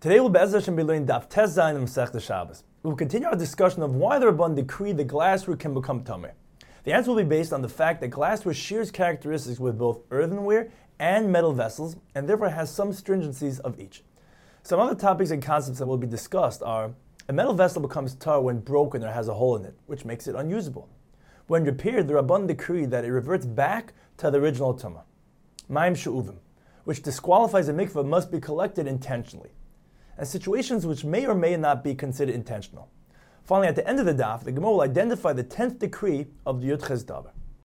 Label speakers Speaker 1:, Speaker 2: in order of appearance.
Speaker 1: Today we'll Be'ez Hashem be learning Daf Tes Zayin in Masechta Shabbos. We'll continue our discussion of why the Rabban decreed the glassware can become tameh. The answer will be based on the fact that glassware shares characteristics with both earthenware and metal vessels, and therefore has some stringencies of each. Some other topics and concepts that will be discussed are: a metal vessel becomes tar when broken or has a hole in it, which makes it unusable. When repaired, the Rabban decreed that it reverts back to the original tumah. Mayim she'uvim, which disqualifies a mikveh, must be collected intentionally, and situations which may or may not be considered intentional. Finally, at the end of the daf, the Gemara will identify the 10th decree of the Yud Ches Davar.